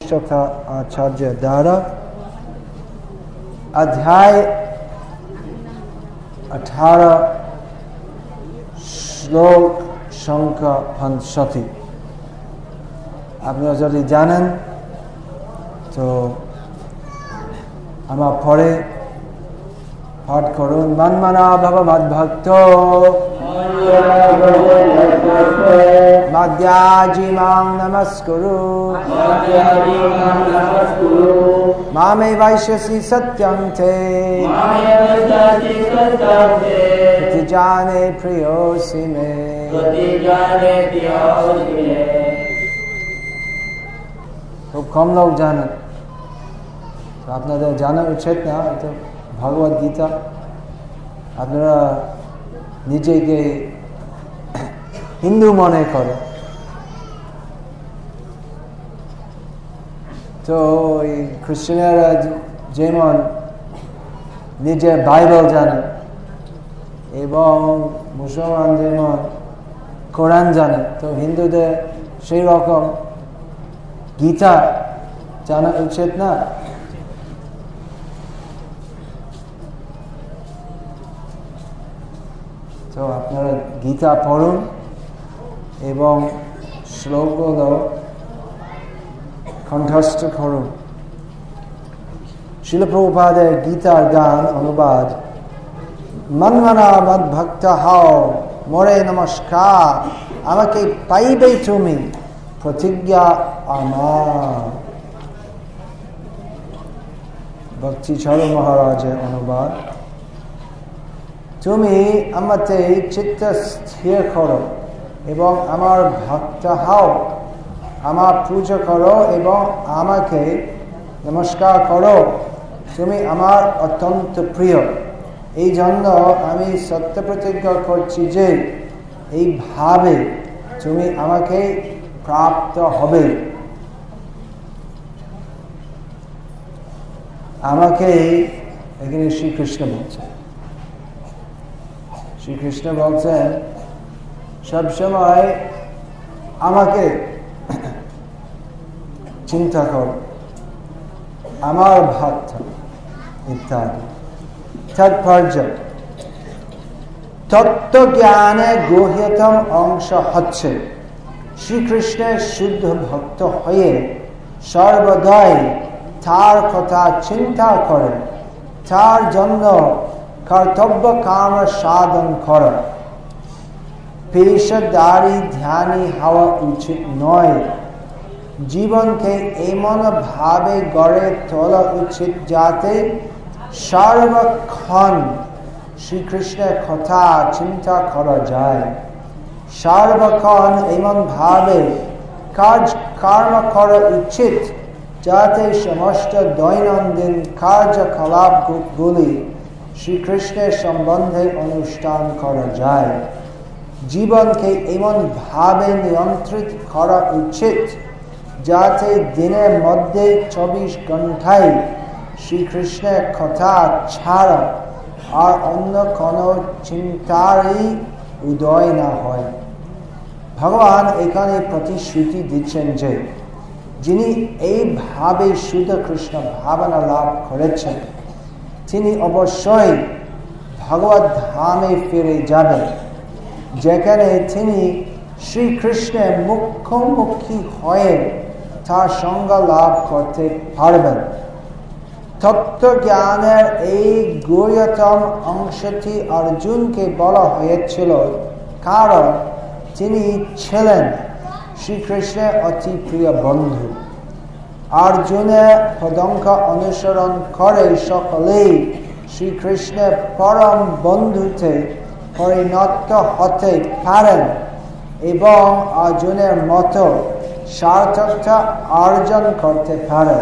वशिष्ठ आचार्य द्वारा अध्याय 18 श्लोक संख्या 65 আপনারা যদি জানেন তো আমার পরে পাঠ করুন। মন্মনা ভব মদ্ভক্ত মাদ্যাজি মাং নমস্কুরু মামে বৈশ্যসি সত্যং তে প্রতি জানে প্রিয়োসি মে। খুব কম লোক জানেন, আপনাদের জানা উচিত না। এটা ভগবদ গীতা, আপনারা নিজেকে হিন্দু মনে করে তো এই খ্রিস্টানেরা যেমন নিজের বাইবেল জানে এবং মুসলমান যেমন কোরআন জানে, তো হিন্দুদের সেই রকম গীতা জানা উচিত না। তো আপনারা গীতা পড়ুন এবং শ্লোকগুলো কণ্ঠস্থ করুন। শিল প্রভুপাদের গীতার গান অনুবাদ। মন্মনা মদ্ভক্ত হও মোরে নমস্কার, আমাকে পাইবে তুমি প্রতিজ্ঞা আমার। ভক্তিচরণ মহারাজের অনুবাদ। তুমি আমাতে চিত্ত স্থির করো এবং আমার ভক্ত হও, আমার পূজা করো এবং আমাকে নমস্কার করো। তুমি আমার অত্যন্ত প্রিয়, এই জন্য আমি সত্য প্রতিজ্ঞা করছি যে এইভাবে তুমি আমাকে প্রাপ্ত হবে। আমাকে এখানে শ্রীকৃষ্ণ বলছেন, শ্রীকৃষ্ণ বলছেন সবসময় আমাকে চিন্তা কর, আমার ভক্ত ইত্যাদি। তাৎপর্য তত্ত্বজ্ঞানের গহ্যতম অংশ হচ্ছে শ্রীকৃষ্ণের শুদ্ধ ভক্ত হয়ে সর্বদাই তার কথা চিন্তা করে তার জন্য কর্তব্য কাম সাধন করা। পেশাদারি ধ্যানী হওয়া উচিত নয়, জীবনকে এমন ভাবে গড়ে তোলা উচিত যাতে সর্বক্ষণ শ্রীকৃষ্ণের কথা চিন্তা করা যায়। সর্বক্ষণ এমন ভাবে কাজ কর্ম করা উচিত যাতে সমস্ত দৈনন্দিন কার্যকলাপগুলি শ্রীকৃষ্ণের সম্বন্ধে অনুষ্ঠান করা যায়। জীবনকে এমন ভাবে নিয়ন্ত্রিত করা উচিত যাতে দিনের মধ্যে 24 ঘন্টায় শ্রীকৃষ্ণের কথা ছাড়া আর অন্য কোনো চিন্তারই উদয় না হয়। ভগবান এখানে প্রতিশ্রুতি দিচ্ছেন যে যিনি এইভাবে শুদ্ধ কৃষ্ণ ভাবনা লাভ করেছেন তিনি অবশ্যই ভগবত ধামে ফিরে যাবেন, যেখানে তিনি শ্রীকৃষ্ণের মুখোমুখি হয়ে তার সঙ্গ লাভ করতে পারবেন। তত্ত্বজ্ঞানের এই গহ্যতম অংশটি অর্জুনকে বলা হয়েছিল কারণ তিনি ছিলেন শ্রীকৃষ্ণের অতি প্রিয় বন্ধু। অর্জুনের পদঙ্ক অনুসরণ করে সকলেই শ্রীকৃষ্ণের পরম বন্ধুতে পরিণত হতে পারেন এবং অর্জুনের মতো সার্থকতা অর্জন করতে পারেন।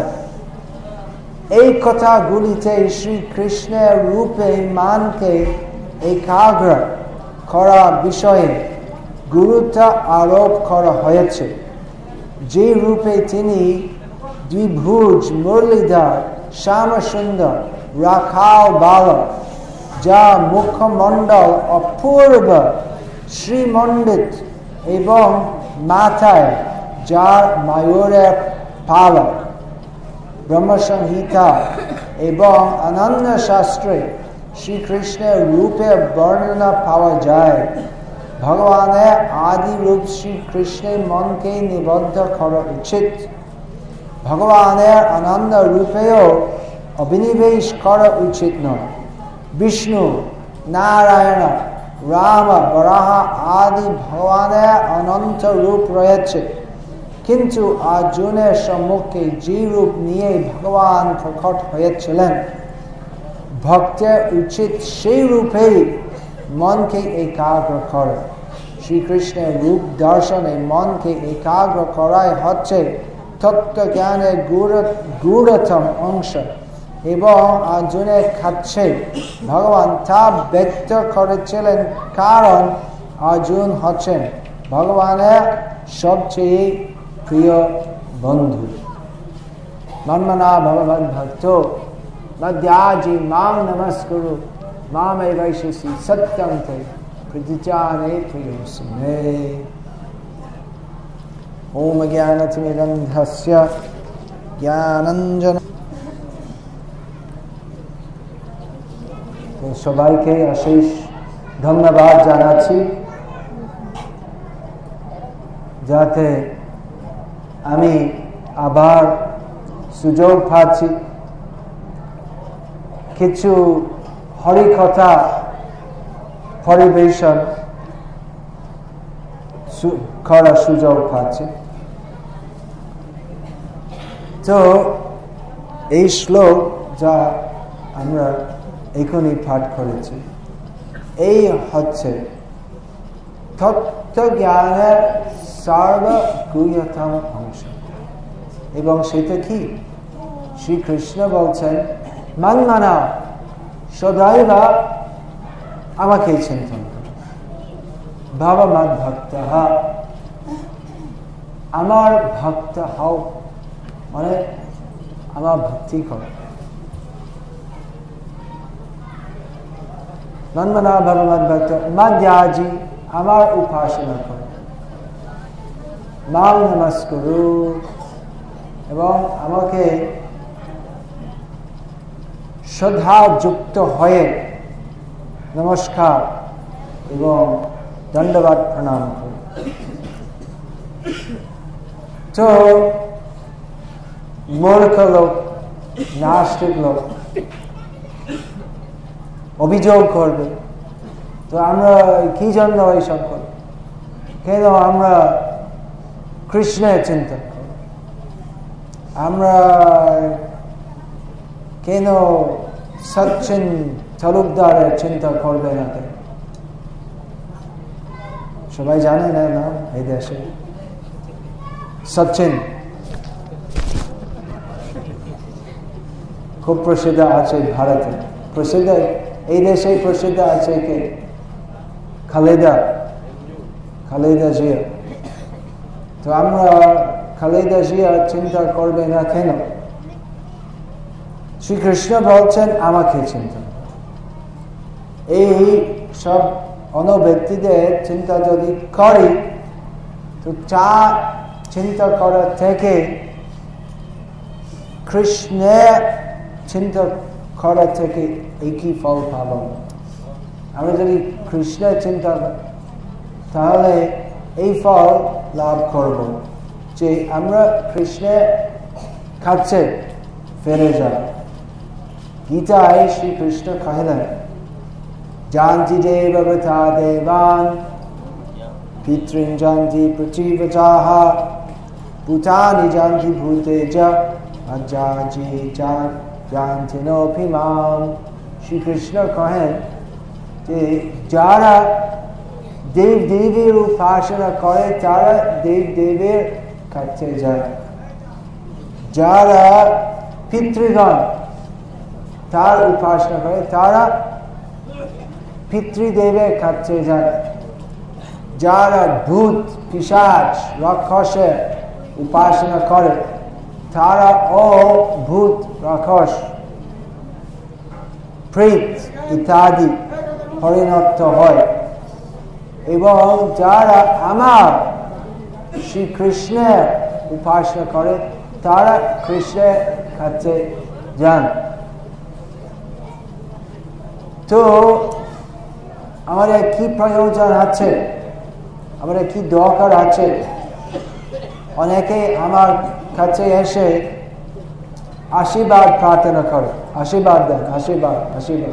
এই কথাগুলিতে শ্রীকৃষ্ণের রূপে মানকে একাগ্র করা বিষয়ে গুরুত্ব আরোপ করা হয়েছে। যে রূপে তিনি দ্বিভুজ, মুরলীধর, শ্যামসুন্দর, রাখাল বালক, যা মুখমণ্ডল অপূর্ব শ্রীমণ্ডিত এবং মাথায় যার ময়ূরের পালক, ব্রহ্ম সংহিতা এবং অন্যান্য শাস্ত্রে শ্রীকৃষ্ণের রূপের বর্ণনা পাওয়া যায়। ভগবানের আদি রূপ শ্রীকৃষ্ণের মনকে নিবদ্ধ করা উচিত। ভগবানের অনন্য রূপেও অভিনিবেশ করা উচিত নয়। বিষ্ণু, নারায়ণ, রাম, বরাহ আদি ভগবানের অনন্ত রূপ রয়েছে, কিন্তু অর্জুনের সম্মুখে যে রূপ নিয়ে ভগবান প্রকট হয়েছিলেন, ভক্তের উচিত সেই রূপেই মনকে একাগ্র করা। শ্রীকৃষ্ণের রূপ দর্শনে মনকে একাগ্র করাই হচ্ছে তত্ত্বজ্ঞানের গূঢ়তম অংশ, এবং অর্জুনের কাছে ভগবান তা ব্যক্ত করেছিলেন, কারণ অর্জুন হচ্ছেন ভগবানের সবচেয়ে প্রিয় বন্ধু। মন্মনা ভগবদ ভক্ত মদ্যাজি মাং নমস্কুরু মামেবৈষ্যসি সত্যং তে প্রতিজানে প্রিয়োস্মে। ওম জ্ঞানতিমিরন্ধস্য জ্ঞানাঞ্জন। সবাইকে অশেষ ধন্যবাদ জানাচ্ছি, যাতে আমি আবার সুযোগ পাচ্ছি কিছু হরিকথা পরিবেশন করার সুযোগ পাচ্ছি। তো এই শ্লোক যা আমরা এখনই পাঠ করেছি, এই হচ্ছে তত্ত্বজ্ঞানের সর্বগুহ্যতম অংশ। এবং সেটা কি? শ্রীকৃষ্ণ বলছেন, মন্মনা সদৈব আমাকে চিন্তন করো, ভব মদ্ভক্ত, আমার ভক্ত হও, মানে আমার ভক্তি করো। মন্মনা ভব মদ্ভক্ত মদ্যাজি, আমার উপাসনা করো, মাং নমস্কুরু, এবং আমাকে শ্রদ্ধাযুক্ত হয়ে নমস্কার এবং দণ্ডবাদ প্রণাম করো। তো মূর্খ লোক, নাস্তিক লোক অভিযোগ করবে, তো আমরা কি জন্য এইসব করি? কেন আমরা কৃষ্ণের চিন্তা করি? আমরা কেন সচিন তালুকদারের চিন্তা করবে না? সবাই জানে না এই দেশে সচিন খুব প্রসিদ্ধ আছে, ভারতে প্রসিদ্ধ, এই দেশে প্রসিদ্ধ আছে কে? খালেদা জিয়া। তো আমরা খালেদা জিয়া চিন্তা করবে না কেন? শ্রীকৃষ্ণ বলছেন আমাকে চিন্তা। এই সব অন্য ব্যক্তিদের চিন্তা যদি করি, তো চা চিন্তা করা থেকে কৃষ্ণের চিন্তা করা থেকে একই ফল পাব। আমরা যদি কৃষ্ণের চিন্তা, তাহলে এই ফল লাভ করব যে আমরা কৃষ্ণের কাছে ফিরে যাব। গীতায় শ্রীকৃষ্ণ কহিলেন, জানতি দেব বৃথা দেবান পিতৃন জানতি পৃথিবীজাহ ভূতানি জানতি ভূতেজ আজ্জাজি জানতি নোপি মাম। শ্রীকৃষ্ণ কহেন যে যারা দেব দেবীর উপাসনা করে তারা দেব দেবীর কাছে যায়, যারা পিতৃগণ তার উপাসনা করে তারা পিতৃদেবের কাছে যায়, যারা ভূত পিশাচ রাক্ষসের উপাসনা করে তারা ও ভূত রাক্ষস প্রেত ইত্যাদি পরিণত হয়, এবং যারা আমার শ্রীকৃষ্ণের উপাসনা করে তারা কৃষ্ণের খাচ্ছে যান। তো আমাদের কি প্রয়োজন আছে, আমাদের কি দরকার আছে? অনেকে আমার কাছে এসে আশীর্বাদ প্রার্থনা করে, আশীর্বাদ দেন, আশীর্বাদ আশীর্বাদ।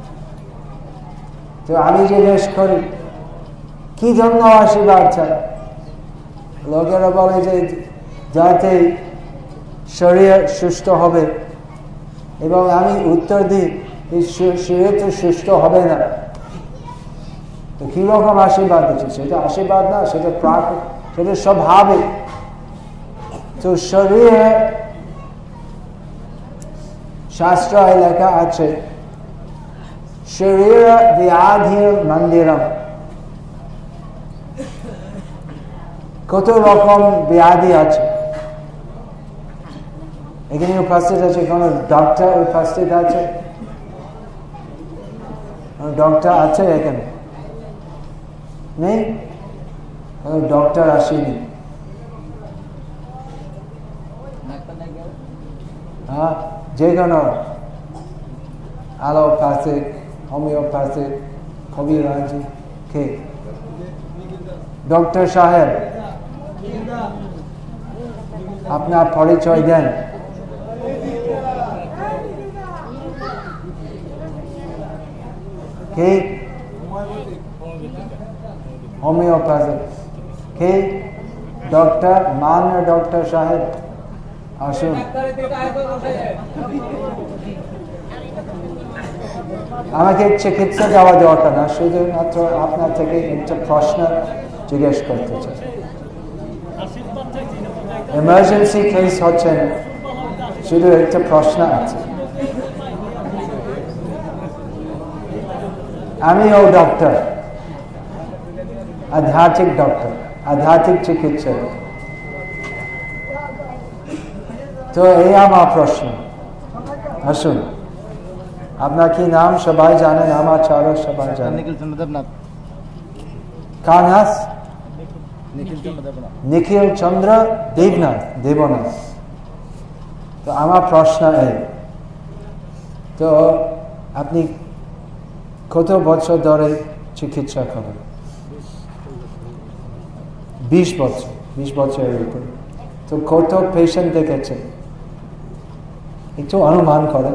তো আমি জিজ্ঞেস করি কি জন্য আশীর্বাদ চাই? লোকেরা বলে যে যাতে শরীর সুস্থ হবে, এবং আমি উত্তর দিই শরীর তো সুস্থ হবে না, তো কি রকম আশীর্বাদ দিচ্ছে? সেটা আশীর্বাদ না, সেটা প্রাকৃতিক, সেটা স্বাভাবিক। তো শরীরে শাস্ত্রায় লেখা আছে শরীর ব্যাধির মন্দিরম। কত রকম ব্যাধি আছে। এখানে উপস্থিত আছে কোন ডক্টর উপস্থিত আছে? ডক্টর আছে এখানে? নেই, ডক্টর আসেনি। হ্যাঁ, যে কোনো অ্যালোপ্যাথিক, হোমিওপ্যাথিক, কবিরাজি, কে? ডক্টর সাহেব, আপনার পরিচয় দেন। কে? হোমিওপ্যাথিক। কে? ডক্টর মান ডক্টর সাহেব আসুন। আমাকে চিকিৎসা দেওয়া দরকার না, শুধুমাত্র আপনার থেকে একটা প্রশ্ন জিজ্ঞেস করতে চাই। এমার্জেন্সি কেস হচ্ছে, শুধু একটা প্রশ্ন আছে। আমিও ডক্টর, আধ্যাত্মিক ডক্টর, আধ্যাত্মিক চিকিৎসক। তো এই আমার প্রশ্ন। আসুন, আপনার কি নাম? সবাই জানেন, আমার চালক সবাই জানেন। কানাস নিখিল চন্দ্র দেবনাথ, দেবনাথ। তো আমার প্রশ্ন এই, তো আপনি কত বছর ধরে চিকিৎসা করেন? 20 বছর। 20 বছরের উপর। তো কত পেশেন্ট দেখেছেন? একটু অনুমান করেন।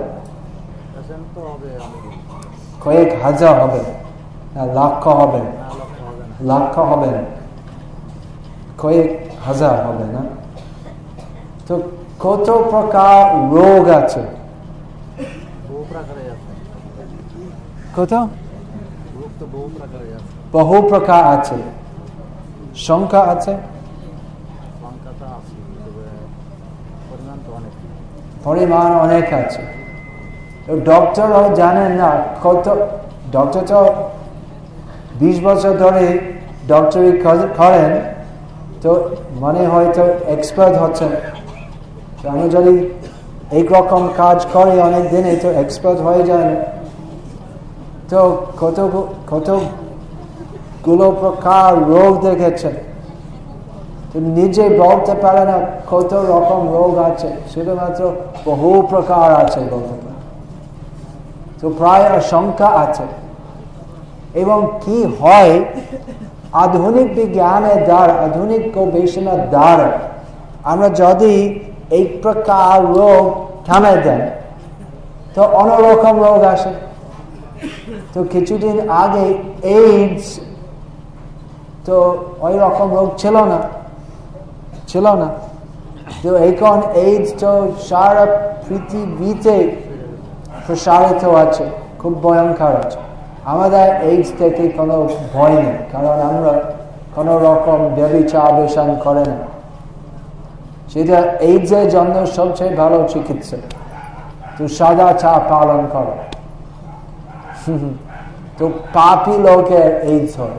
কয়েক হাজার হবে না লাখ হবে? লাখ হবে না, কয়েক হাজার হবে না? তো কত প্রকার রোগ আছে? কত? বহু প্রকার আছে। সংখ্যা আছে? পরিমাণ অনেক আছে। ডক্টরও জানেন না কত। ডক্টর তো 20 বছর ধরে ডক্টরি করেন, তো মানে হয়তো এক্সপার্ট হচ্ছেন। আমি যদি এইরকম কাজ করি অনেক দিনে, তো এক্সপার্ট হয়ে যায় না। তো কতগুলো প্রকার রোগ দেখেছেন, তো নিজে বলতে পারে না কত রকম রোগ আছে, শুধুমাত্র বহু প্রকার আছে বলতে পারে। তো প্রায় সংখ্যা আছে। এবং কি হয়, আধুনিক বিজ্ঞানের দ্বারা, আধুনিক গবেষণার দ্বারা আমরা যদি এই প্রকার রোগ থামে দেন, তো অন্যরকম রোগ আসে। তো কিছুদিন আগে এইডস, তো ওই রকম রোগ ছিল না। তো এখন এইডস তো সারা পৃথিবীতে প্রসারিত আছে, খুব ভয়ঙ্কর আছে। আমাদের এইডস থেকে কোনো ভয় নেই, কারণ আমরা কোনো রকম ব্যভিচার বেশন করে না। সেটা এইডসের জন্য সবচেয়ে ভালো চিকিৎসা তো সদাচার পালন করো। তো পাপী লোকের এইডস হয়।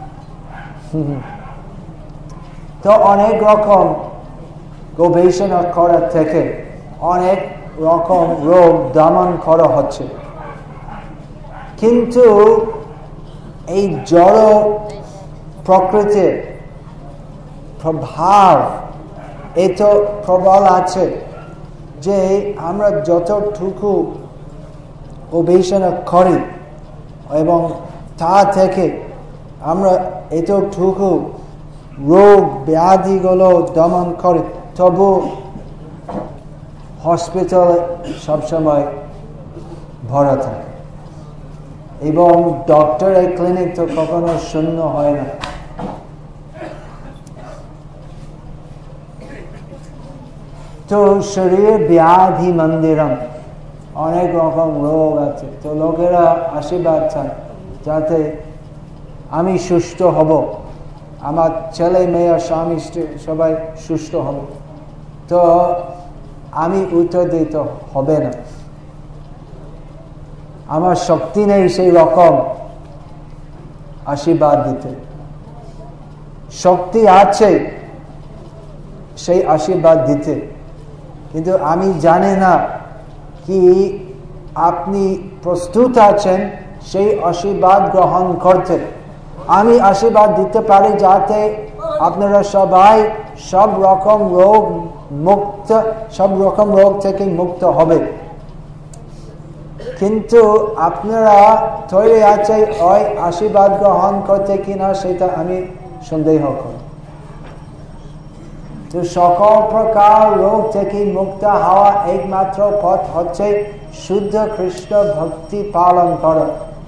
তো অনেক রকম গবেষণা করার থেকে অনেক রকম রোগ দমন করা হচ্ছে, কিন্তু এই জড় প্রকৃতির প্রভাব এত প্রবল আছে যে আমরা যতটুকু গবেষণা করি এবং তা থেকে আমরা এতটুকু রোগ ব্যাধিগুলো দমন করি, তবু হসপিটাল সবসময় ভরা থাকে এবং ডক্টরের ক্লিনিক তো কখনো শূন্য হয় না। তো শরীর ব্যাধি মন্দিরম, অনেক রকম রোগ আছে, তো লোকেরা আশীর্বাদ চায় যাতে আমি সুস্থ হব, আমার ছেলে মেয়ে স্বামী সবাই সুস্থ হব। তো আমি উত্তর দিতে হবে না, আমার শক্তি নেই সেই রকম আশীর্বাদ দিতে। শক্তি আছে সেই আশীর্বাদ দিতে, কিন্তু আমি জানি না কি আপনি প্রস্তুত আছেন সেই আশীর্বাদ গ্রহণ করতে। আমি আশীর্বাদ দিতে পারি যাতে আপনারা সবাই সব রকম রোগ থেকে মুক্ত হবে, কিন্তু আপনারা তৈরি আছে ওই আশীর্বাদ গ্রহণ করতে কিনা সেটা আমি সন্দেহ করি। তো সকল প্রকার রোগ থেকে মুক্ত হওয়া একমাত্র পথ হচ্ছে শুদ্ধ কৃষ্ণ ভক্তি পালন করা।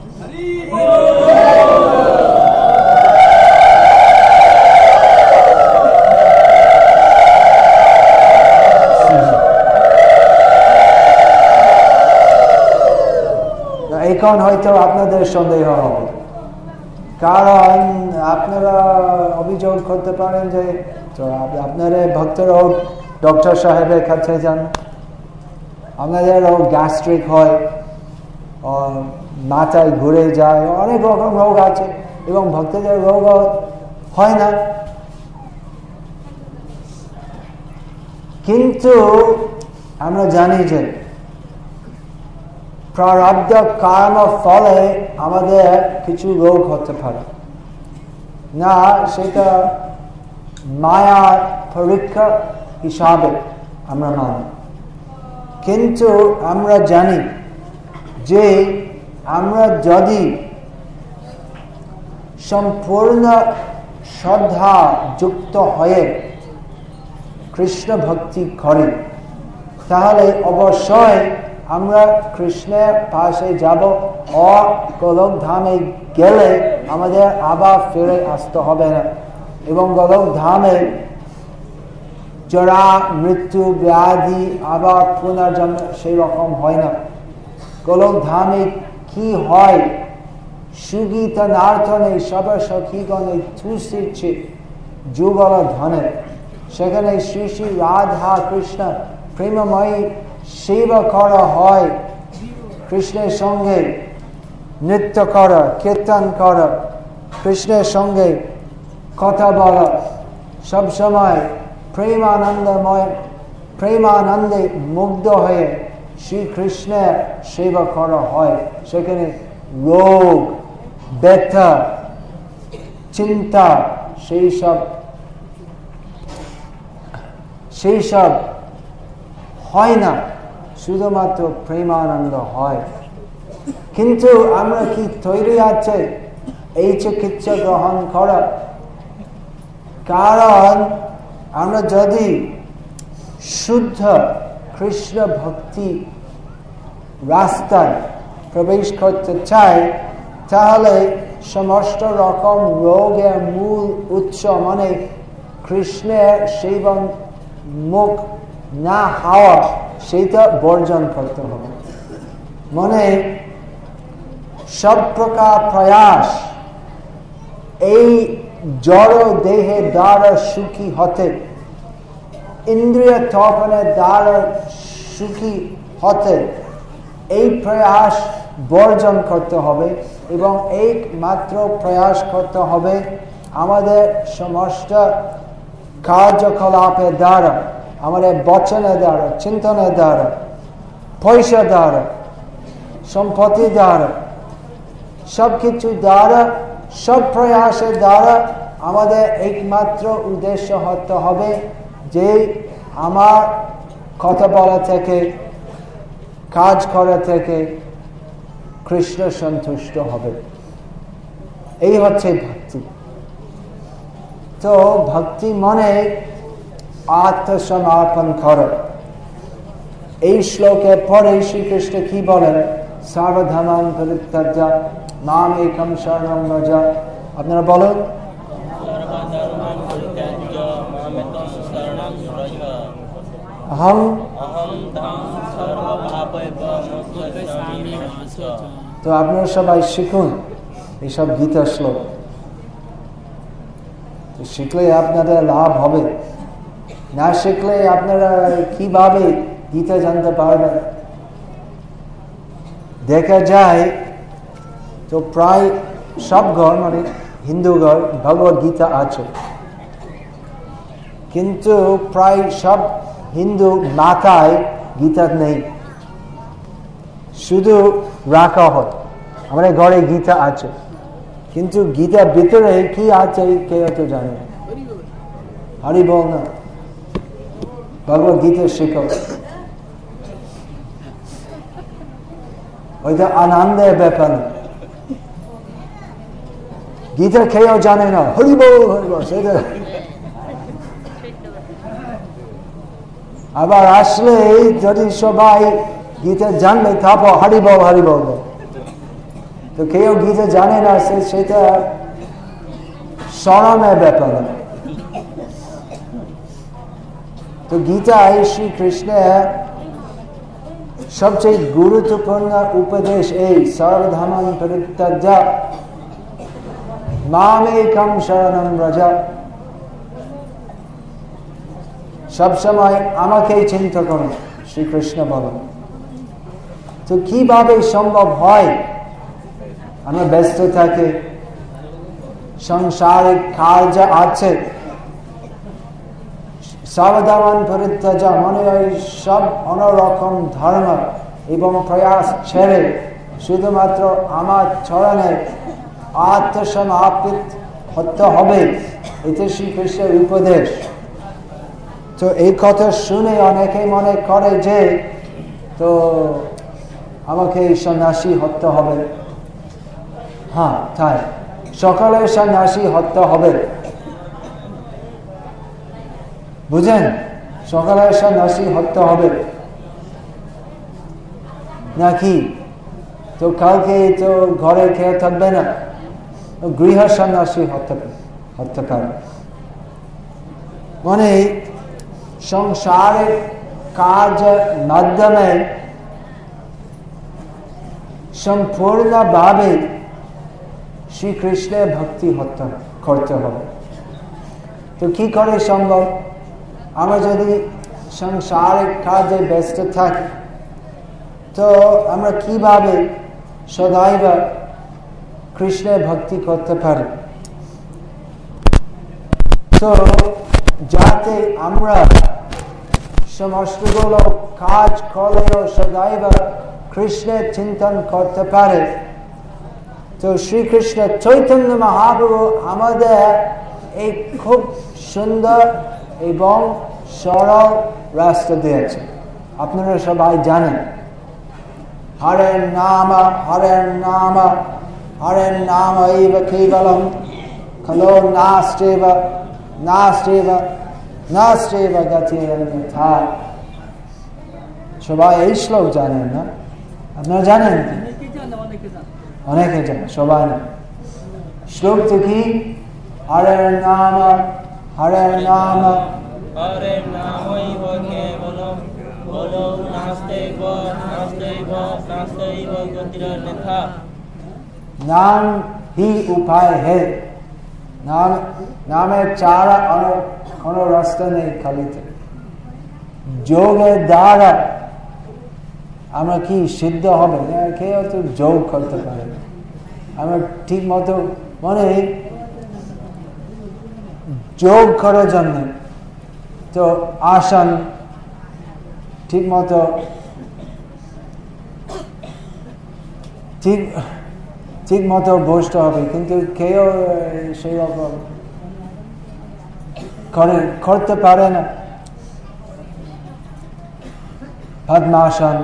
এখন হয়তো আপনাদের সন্দেহ হবে, কারণ আপনারা অভিযোগ করতে পারেন যে তো আপনারা ভক্তরাও ডক্টর সাহেবের কাছে যান, আপনাদেরও গ্যাস্ট্রিক হয়, মাথায় ঘুরে যায়, অনেক রকম রোগ আছে এবং ভক্তদের রোগ হয় না। কিন্তু আমরা জানি যে প্রারব্ধ কর্ম ফলে আমাদের কিছু রোগ হতে পারে না, সেটা মায়ার পরীক্ষা হিসাবে আমরা মানি। কিন্তু আমরা জানি যে আমরা যদি সম্পূর্ণ শ্রদ্ধা যুক্ত হয়ে কৃষ্ণ ভক্তি করি, তাহলে অবশ্যই আমরা কৃষ্ণের পাশে যাব ও গোলক ধামে গেলে আমাদের আবার ফিরে আসতে হবে না, এবং গোলক ধামে জরা মৃত্যু ব্যাধি আবার পুনর্জন্ম সেই রকম হয় না। গোলক ধামে কি হয়, সুগীত নার্থনে সব সখীগণে তুষিছে যুগল ধনে, সেখানে শ্রী শ্রী রাধা কৃষ্ণ প্রেমময়ী সেবা করা হয়, কৃষ্ণের সঙ্গে নৃত্য করা, কীর্তন করা, কৃষ্ণের সঙ্গে কথা বলা, সবসময় প্রেমানন্দে মুগ্ধ হয়ে শ্রীকৃষ্ণের সেবা করা হয়। সেখানে রোগ ব্যথা চিন্তা সেই সব হয় না, শুধুমাত্র প্রেমানন্দ হয়। কিন্তু আমরা কি তৈরি আছে এই চিকিৎসা গ্রহণ করা? কারণ আমরা যদি শুদ্ধ কৃষ্ণ ভক্তি রাস্তায় প্রবেশ করতে চাই, তাহলে সমস্ত রকম রোগের মূল উৎস মানে কৃষ্ণের সেবন মুখ না হওয়া, সেটা বর্জন করতে হবে। মানে সব প্রকার প্রয়াস এই জড় দেহের দ্বারা সুখী হতে, ইন্দ্রিয় তর্পণের দ্বারা সুখী হতে, এই প্রয়াস বর্জন করতে হবে এবং একমাত্র প্রয়াস করতে হবে আমাদের সমস্ত কার্যকলাপের দ্বারা, আমাদের বচনের দ্বারা, চিন্তনের দ্বারা, পয়সা দ্বারা, সম্পত্তি দ্বারা, সবকিছু দ্বারা, সব প্রয়াসের দ্বারা আমাদের একমাত্র উদ্দেশ্য হতে হবে যে আমার কথা বলা থেকে, কাজ করা থেকে কৃষ্ণ সন্তুষ্ট হবে। এই হচ্ছে ভক্তি। তো ভক্তি মনে আত্মসমর্পণ করা। এই শ্লোকের পরে শ্রীকৃষ্ণ কি বলেন? সর্বধর্মান পরিত্যজ্য মাম একম শরণং ব্রজ। আপনারা বলুন। তো আপনারা সবাই শিখুন এইসব গীতা শ্লোক, শিখলে আপনাদের লাভ হবে। না শিখলে আপনারা কিভাবে গীতা জানতে পারবেন? দেখা যায় তো প্রায় সব ঘর, মানে হিন্দু ঘর, ভগবত গীতা আছে, কিন্তু প্রায় সব হিন্দু মাথায় গীতা নেই, শুধু রাখা হয়। আমাদের ঘরে গীতা আছে, কিন্তু গীতার ভিতরে কি আছে কেউ তো জানে না। হরি বল না, ভগবত গীতা শেখো, ওইটা আনন্দের ব্যাপার। গীতা কেউ জানে না, হরি বল হরি বল সেটা। আবার আসলে যদি সবাই গীতা জানবে তারপর হরি বল হরি বল। তো কেউ গীতা জানে না, সেটা শরমের ব্যাপার। তো গীতায় শ্রীকৃষ্ণের সবচেয়ে গুরুত্বপূর্ণ উপদেশ এই সর্বধর্মান পরিত্যজ্য মাম একম শরণং ব্রজ। সবসময় আমাকেই চিন্তা করুন, শ্রীকৃষ্ণ বলেন। তো কিভাবে সম্ভব হয়? আমরা ব্যস্ত থাকি, সংসারিক কাজ আছে, সর্বধর্মান পরিত্যজ্য মনে হয় সব অন্যরকম ধর্ম এবং প্রয়াস ছেড়ে শুধুমাত্র আমার চরণে আত্মসমর্পিত হতে হবে। এটা শ্রীকৃষ্ণের উপদেশ। তো এই কথা শুনে অনেকে মনে করে যে তো আমাকে সন্ন্যাসী হতে হবে। হ্যাঁ তাই, সকালে সন্ন্যাসী হতে হবে, বুঝেন? সকালে সন্ন্যাসী হতে হবে নাকি? তো কালকে তো ঘরে খেয়ে থাকবে না, গৃহ সন্ন্যাসী হতে পারে। মানে সংসারের কাজ মাধ্যমে সম্পূর্ণভাবে শ্রীকৃষ্ণের ভক্তি করতে হবে। তো কি করে সম্ভব? আমরা যদি সংসারিক কাজে ব্যস্ত থাকি, তো আমরা কিভাবে সদাইব কৃষ্ণের ভক্তি করতে পারি? তো যাতে আমরা সমস্তগুলো কাজ করলেও সদাইব কৃষ্ণের চিন্তন করতে পারে, তো শ্রীকৃষ্ণ চৈতন্য মহাপ্রভু আমাদের এই খুব সুন্দর এবং সরল রাস্তা দিয়েছে। আপনারা সবাই জানেন, হরের নাম হরের নাম হরের নাম এইব কেবলম খলো নাস্তেব নাস্তেব নাস্তেব গতিরন্যথা। সবাই এই শ্লোক জানেন না? আপনারা জানেন? অনেকে জানেন, সবাই না। শ্লোকটা কি? হরের নাম হরের নাম হরের নামৈব কেবলম খলো নাস্তেব নাস্তেব নাস্তেব গতিরন্যথা। नाम ही उपाय है। नामेर चारा কোনো রাস্তা নেই খালিতে। যোগের দ্বারা আমরা কি সিদ্ধ হবে? কেউ তো যোগ করতে পারে না। আমরা ঠিক মতো মানে যোগ করার জন্য তো আসন ঠিক মতো ঠিক মতো বসতে হবে, কিন্তু কেউ সেই রকম করতে পারে না। পদ্মাসন,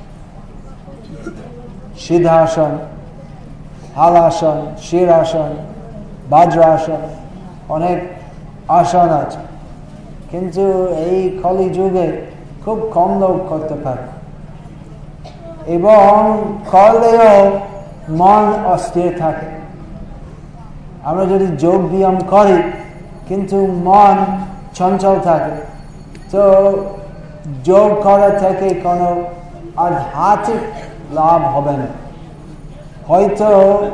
সিদ্ধাসন, হালাসন, শিরাসন, বজ্রাসন, অনেক আসন আছে, কিন্তু এই কলি যুগে খুব কম লোক করতে পারে, এবং করলেও মন অস্থির থাকে। আমরা যদি যোগ ব্যায়াম করি কিন্তু মন চঞ্চল থাকে, তো যোগ করা থেকে কোনো আধ্যাত্মিক লাভ হবে না, হয়তো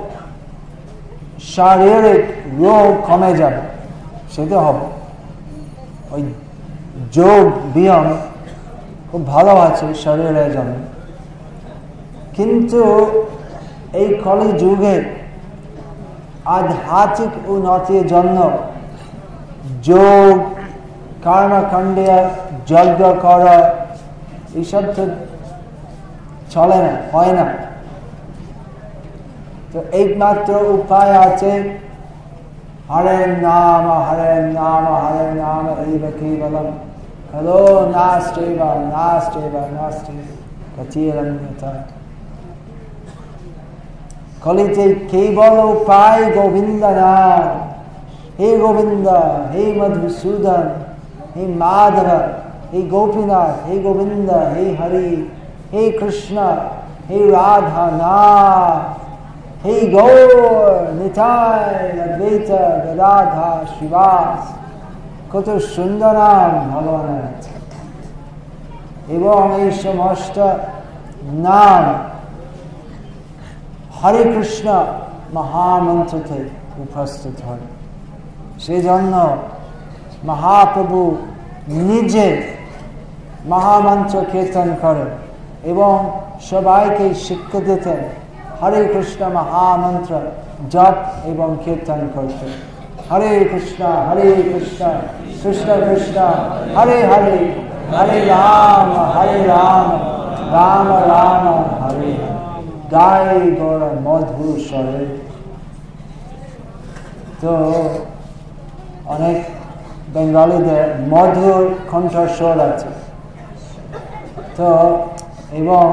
শারীরিক রোগ কমে যাবে, সেটা হবে। ওই যোগ ব্যায়াম খুব ভালো আছে শরীরের জন্য, কিন্তু এই কলি যুগে আধ্যাত্মিক উন্নতির জন্য যোগ, কর্মকাণ্ডে যজ্ঞ করা এইসব তো চলে না, হয় না। তো একমাত্র উপায় আছে হরে নাম হরে নাম হরে নাম এইব কেবলম হলো নাস্তেবা নাস্তেবা নাস্তেবা কচিরন্যথা। কলিতে কেবল উপায় গোবিন্দ নাম। হে গোবিন্দ, হে মধুসূদন, হে মাধব, হে গোপীনাথ, হে গোবিন্দ, হে হরি, হে কৃষ্ণ, হে রাধা নাম, হে গৌর নিতাই অদ্বৈত গদাধা শিবাস। কত সুন্দর নাম ভগবানের, এবং এই সমস্ত নাম হরে কৃষ্ণ মহামন্ত্রতে উপস্থিত হয়। সেই জন্য মহাপ্রভু নিজে মহামন্ত্র কীর্তন করেন এবং সবাইকে শিক্ষা দিতেন হরে কৃষ্ণ মহামন্ত্র জপ এবং কীর্তন করতেন। হরে কৃষ্ণ কৃষ্ণ কৃষ্ণ হরে হরে, হরে রাম রাম রাম হরে, গায়ে গৌর মধুর স্বরে। তো অনেক বেঙ্গলিদের মধুর কণ্ঠস্বর আছে, তো এবং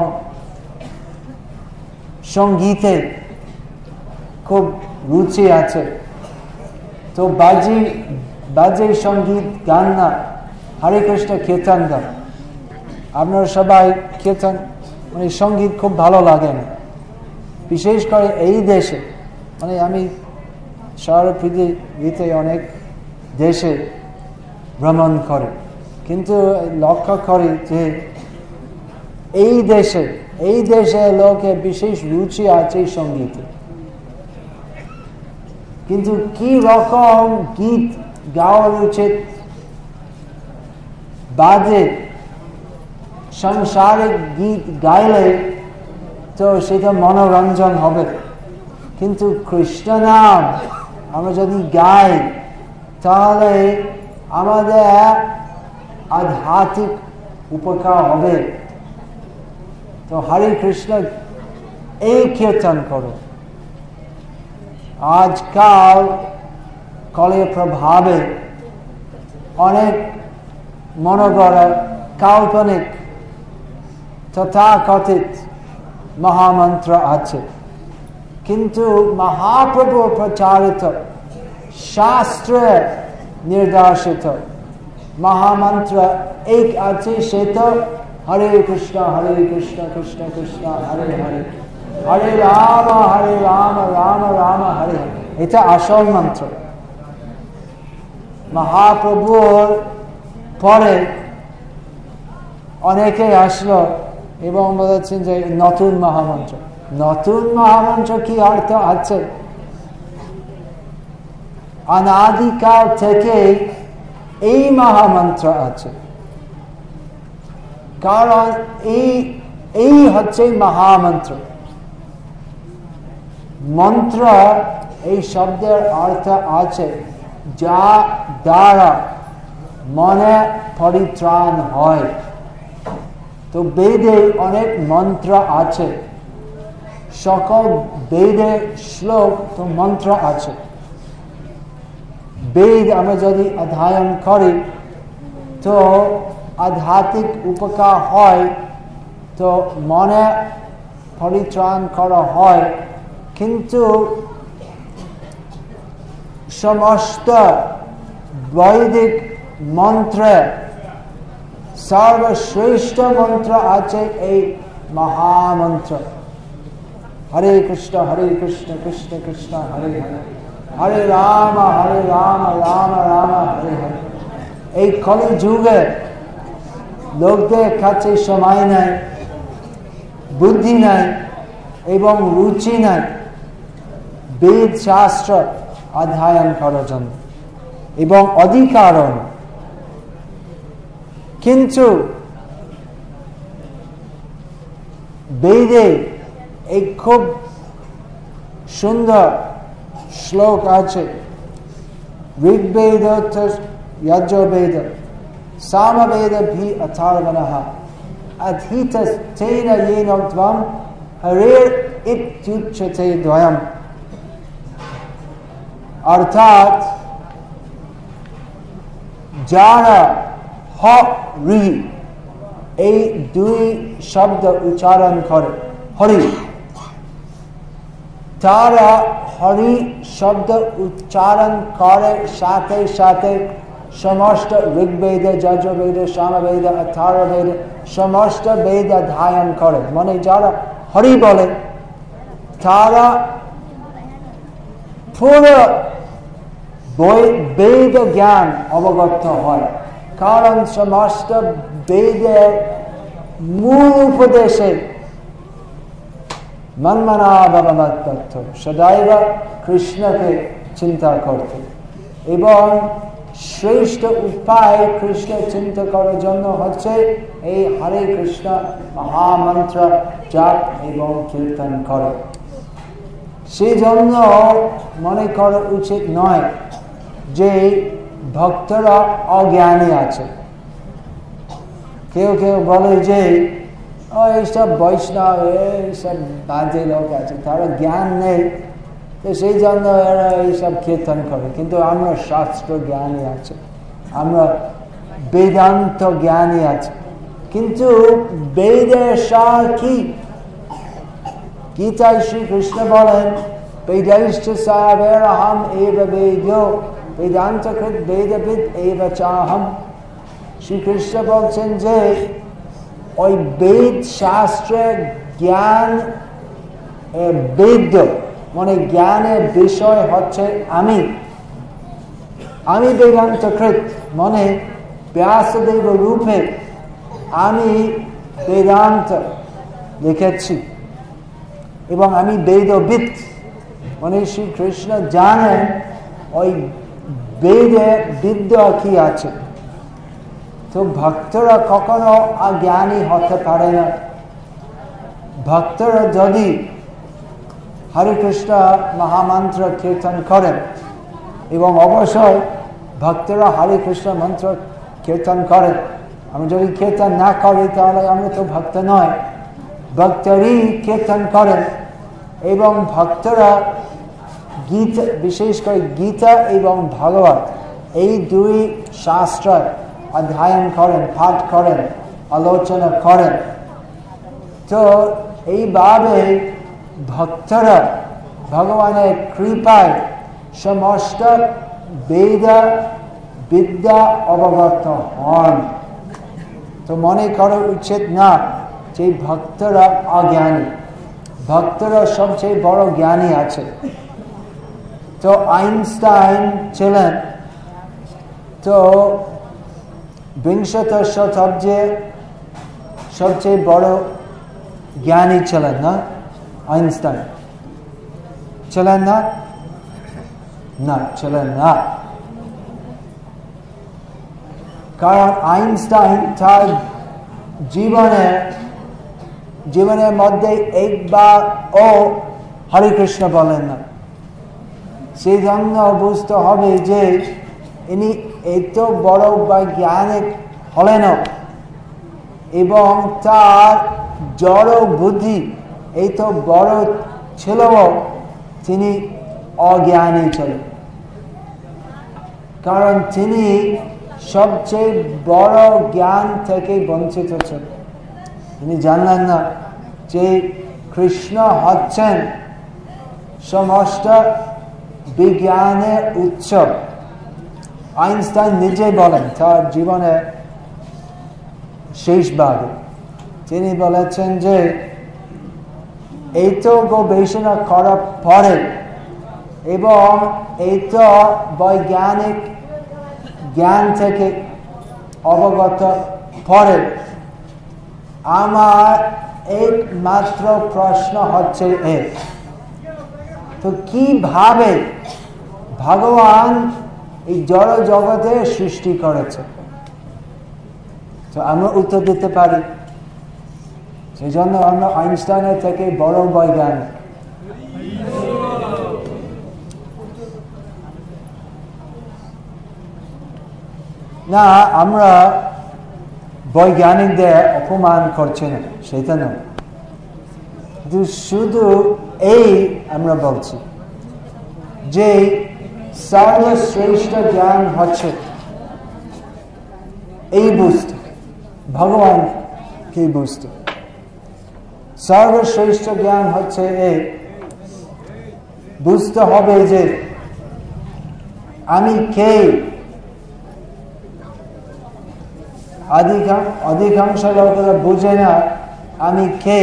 সঙ্গীতে খুব রুচি আছে, তো বাজে সঙ্গীত গান না, হরে কৃষ্ণ কীর্তন গান। আপনারা সবাই কীর্তন মানে সঙ্গীত খুব ভালো লাগে না, বিশেষ করে এই দেশে। মানে আমি সারা পৃথিবীতে অনেক দেশে ভ্রমণ করে, কিন্তু লক্ষ্য করি যে এই দেশে লোকের বিশেষ রুচি আছে সঙ্গীতে, কিন্তু কি রকম গীত গাওয়া উচিত, বাজে সংসারিক গীত গাইলে তো সেটা মনোরঞ্জন হবে, কিন্তু কৃষ্ণ নাম আমরা যদি গাই তাহলে আমাদের আধ্যাত্মিক উপকার হবে। তো হরে কৃষ্ণ এই কীর্তন করো। আজকাল কলির প্রভাবে অনেক মনোগড়া কাল্পনিক তথাকথিত মহামন্ত্র আছে, কিন্তু মহাপ্রভু প্রচারিত শাস্ত্রে নির্দেশিত মহামন্ত্র এক আছে, সেটা হরে কৃষ্ণ কৃষ্ণ কৃষ্ণ হরে হরে, হরে রাম রাম রাম হরে হরে। এটা আসল মন্ত্র। মহাপ্রভুর পরে অনেকে আসলো এবং বলেছেন যে নতুন মহামন্ত্র। নতুন মহামন্ত্র কি অর্থ আছে? অনাদিকাল থেকে এই মহামন্ত্র আছে, কারণ এই হচ্ছে মহামন্ত্র। মন্ত্র এই শব্দের অর্থ আছে যা দ্বারা মনে পরিত্রাণ হয়। তো বেদে অনেক মন্ত্র আছে, সকল বেদে শ্লোক তো মন্ত্র আছে। বেদ আমরা যদি অধ্যয়ন করি তো আধ্যাত্মিক উপকার হয় তো মনে পরিত্রাণ করা হয়, কিন্তু সমস্ত বৈদিক মন্ত্রে সর্বশ্রেষ্ঠ মন্ত্র আছে এই মহামন্ত্র হরে কৃষ্ণ কৃষ্ণ কৃষ্ণ হরে হরে, হরে রাম রাম রাম হরে হরে। এই কলি যুগে লোকদের কাছে সময় নাই, বুদ্ধি নাই এবং রুচি নাই বেদ শাস্ত্র অধ্যয়ন করার জন্য এবং অধিকারও। কিন্তু বেদে এক খুব সুন্দর শ্লোক আছে, ঋগ্বেদ যজুর্বেদ সামবেদ ভি অথর্বণঃ অধীতস্তেন येन त्वं हरेर इत्युच्यते द्वयम्। অর্থাৎ যারা হরি এই দুই শব্দ উচ্চারণ করে, হরি, তারা হরি শব্দ উচ্চারণ করে সাথে সাথে সমস্ত ঋগ্বেদ যজুর্বেদ সামবেদ অথর্ববেদ সমস্ত বেদ অধ্যয়ন করে। মানে যারা হরি বলে তারা পুরো বেদ জ্ঞান অবগত হয়, কারণ সমস্ত বেদের মূল উপদেশে মন্মনা ভবমৎপথ সদৈব কৃষ্ণকে চিন্তা করতে, এবং শ্রেষ্ঠ উপায় কৃষ্ণ চিন্তা করার জন্য হচ্ছে এই হরে কৃষ্ণ মহামন্ত্র জপ এবং কীর্তন করে। সেই জন্য মনে করা উচিত নয় যে ভক্তরা অজ্ঞানী আছে। কেউ কেউ বলে যে এইসব বৈষ্ণব এইসব বাজে লোক আছে, তারা জ্ঞান নেই, তো সেই জন্য এরা এইসব কীর্তন করে। কিন্তু আমরা শাস্ত্র জ্ঞানী আছে, আমরা বেদান্ত জ্ঞানী আছে। কিন্তু বেদের সার কি? গীতায় শ্রীকৃষ্ণ বলেন বেদৈশ্চ সাবেরহম এব বেদো বেদান্তকৃত বেদবিদ এব চাহম। শ্রীকৃষ্ণ বলছেন যে ওই বেদ শাস্ত্রের জ্ঞান বেদ মানে জ্ঞানের বিষয় হচ্ছে আমি বেদান্তকৃত মানে ব্যাসদেব রূপে আমি বেদান্ত লিখেছি, এবং আমি বেদবিদ মানে শ্রীকৃষ্ণ জানেন ওই বেদে বিদ্যা কি আছে। তো ভক্তরা কখনো অজ্ঞানী হতে পারে না। ভক্তরা যদি হরে কৃষ্ণ মহামন্ত্র কীর্তন করেন, এবং অবশ্যই ভক্তরা হরে কৃষ্ণ মন্ত্র কীর্তন করেন, আমি যদি কীর্তন না করি তাহলে আমরা তো ভক্ত নয়। ভক্তরই কীর্তন করেন এবং ভক্তরা গীতা, বিশেষ করে গীতা এবং ভাগবত এই দুই শাস্ত্র অধ্যয়ন করেন, পাঠ করেন, আলোচনা করেন। তো এইভাবে ভক্তরা ভগবানের কৃপায় সমস্ত বেদ বিদ্যা অবগত হন। তো মনে করা উচিত না যে ভক্তরা অজ্ঞানী, ভক্তরা সবচেয়ে বড় জ্ঞানী আছে। তো আইনস্টাইন ছিলেন তো বিংশত শতাব্দীর সবচেয়ে বড় জ্ঞানী ছিলেন না? আইনস্টাইন ছিলেন না? না, ছিলেন না। কারণ আইনস্টাইন তার জীবনের মধ্যে একবার ও হরে কৃষ্ণ বলেন না। সেই জন্য বুঝতে হবে যে ইনি এত বড় বৈজ্ঞানিক হলেন এবং তার জড় বুদ্ধি এত বড় ছিল, তিনি অজ্ঞানী ছিলেন। কারণ তিনি সবচেয়ে বড় জ্ঞান থেকে বঞ্চিত ছিলেন। তিনি জানলেন না যে কৃষ্ণ হচ্ছেন সমস্ত বিজ্ঞানের উৎস। আইনস্টাইন নিজে বলেন তার জীবনে শেষ ভাগে, তিনি বলেছেন যে এই তো গবেষণা করার পরে এবং এই তো বৈজ্ঞানিক জ্ঞান থেকে অবগত পরে আমার একমাত্র প্রশ্ন হচ্ছে এই, তো কিভাবে ভগবান এই জড় জগতে সৃষ্টি করেছে? তো আমরা উত্তর দিতে পারি, সেই জন্য আমরা আইনস্টাইনের থেকে বড় বৈজ্ঞানিক। না, আমরা বৈজ্ঞানিকদের অপমান করছি না, সেটা নয়, শুধু এই আমরা বলছি যে সর্বশ্রেষ্ঠ জ্ঞান হচ্ছে এই বুঝতে, ভগবান কি বুঝতে। সর্বশ্রেষ্ঠ জ্ঞান হচ্ছে এই বুঝতে হবে যে আমি কে। অধিকাংশ লোকেরা বুঝে না আমি কে।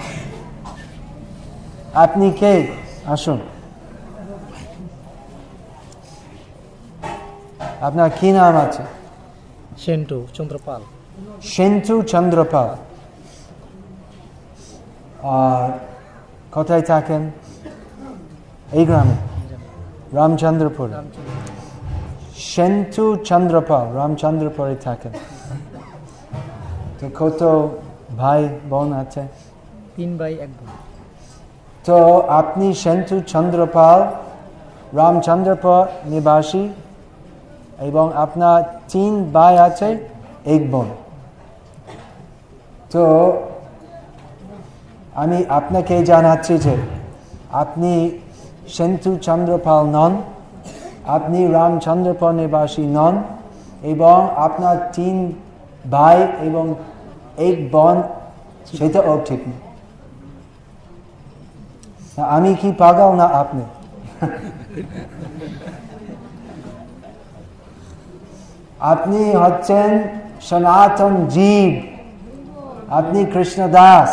আপনি কে? আসুন, আপনার কি নাম আছে? সেন্টু চন্দ্রপাল। সেন্টু চন্দ্রপাল। আর কোথায় থাকেন? এই গ্রামে, রামচন্দ্রপুর। সেন্টু চন্দ্রপাল রামচন্দ্রপুরে থাকেন। তো কত ভাই বোন আছে? 3 ভাই 1 বোন। তো আপনি সেন্টু চন্দ্রপাল রামচন্দ্রপুর নিবাসী এবং আপনার 3 ভাই আছে, 1 বোন। তো আমি আপনাকে জানাচ্ছি যে আপনি সেন্টু চন্দ্রপাল নন, আপনি রামচন্দ্রপুর নিবাসী নন, এবং আপনার 3 ভাই এবং 1 বোন, সেটাও ঠিক না। আমি কি পাগল না আপনি? আপনি হচ্ছেন সনাতন জীব, আপনি কৃষ্ণ দাস।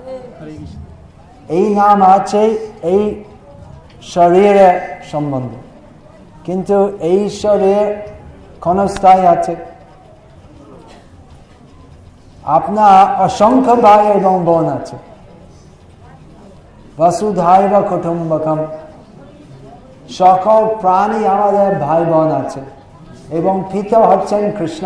এই নাম আছে এই শরীরের সম্বন্ধে, কিন্তু এই শরীর ক্ষণস্থায়ী আছে। আপনার অসংখ্য ভাই এবং বোন আছে। বসুধৈব কুটুম্বকম, সকল প্রাণী আমাদের ভাই বোন আছে, এবং পিতা হচ্ছেন কৃষ্ণ।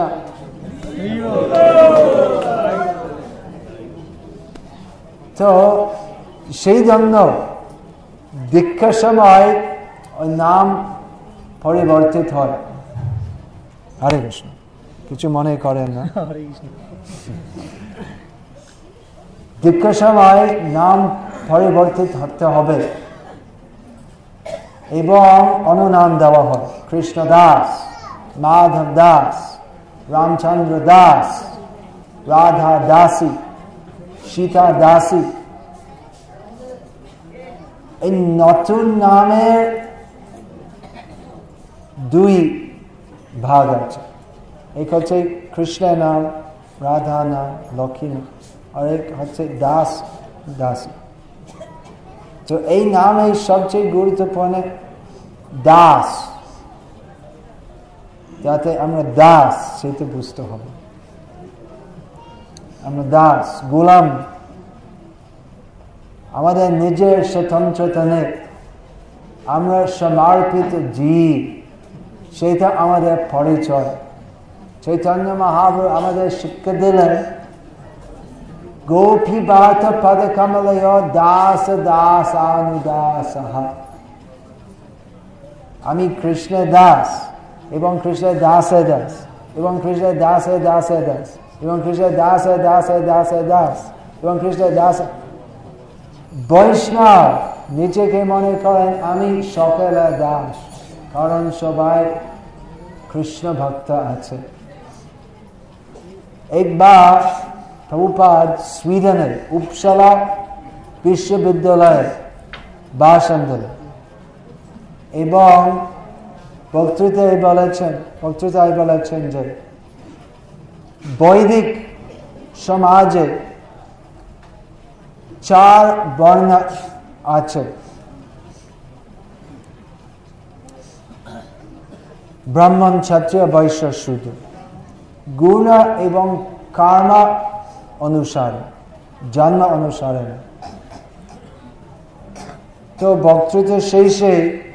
তো সেই জন্য দীক্ষার সময় ওই নাম পরিবর্তিত হয়। হরে কৃষ্ণ, কিছু মনে করেন না। দীক্ষার সময় নাম পরিবর্তিত হতে হবে এবং অনুনাম দেওয়া হয়। কৃষ্ণ দাস, মাধব দাস, রামচন্দ্র দাস, রাধা দাসী, সীতা দাসী। এই নতুন নামের 2 ভাগ আছে। এক হচ্ছে কৃষ্ণের নাম, রাধা নাম, লক্ষ্মী নাম, আর এক হচ্ছে দাস দাসী। তো এই নামে সবচেয়ে গুরুত্বপূর্ণ দাস, যাতে আমরা দাস সেটা বুঝতে হবে। আমরা দাস, গোলাম, আমাদের নিজের স্বতন্ত্রতা নেই, আমরা সমর্পিত জীব, সেটা আমাদের পরিচয়। চৈতন্য মহাপ্রভু আমাদের শিক্ষা দিলেন, গোপী বাত পদ কমলয় দাস দাস অনুদাস। আমি কৃষ্ণের দাস এবং কৃষ্ণের দাসে দাস এবং কৃষ্ণের দাসে দাসে দাস এবং কৃষ্ণের দাসে দাসে দাসে দাস এবং কৃষ্ণের দাস। বৈষ্ণব নিজেকে মনে করেন আমি সকলের দাস, কারণ সবাই কৃষ্ণ ভক্ত আছে। একবার প্রভুপাদ সুইডেনের উপসালা বিশ্ববিদ্যালয়ে ভাষণ দিলেন এবং বক্তৃতায় বলেছেন যে বৈদিক সমাজে 4 বর্ণ আছে, ব্রাহ্মণ, ক্ষত্রিয়, বৈশ্য, শূদ্র, গুণ এবং কর্ম অনুসারে, জন্ম অনুসারে। তো বক্তৃতা শেষে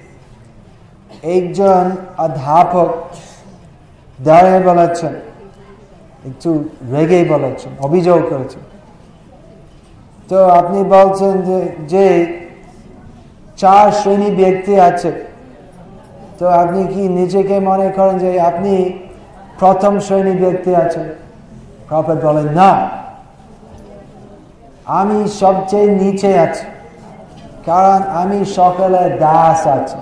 একজন অধ্যাপক দাঁড়িয়ে বলেছেন, একটু রেগে বলেছেন, অভিযোগ করেছেন, তো আপনি বলছেন যে 4 শ্রেণী ব্যক্তি আছে, তো আপনি কি নিজেকে মনে করেন যে আপনি প্রথম শ্রেণী ব্যক্তি আছেন? প্রভুপাদ বলেন, না, আমি সবচেয়ে নিচে আছি, কারণ আমি সকলের দাস আছি।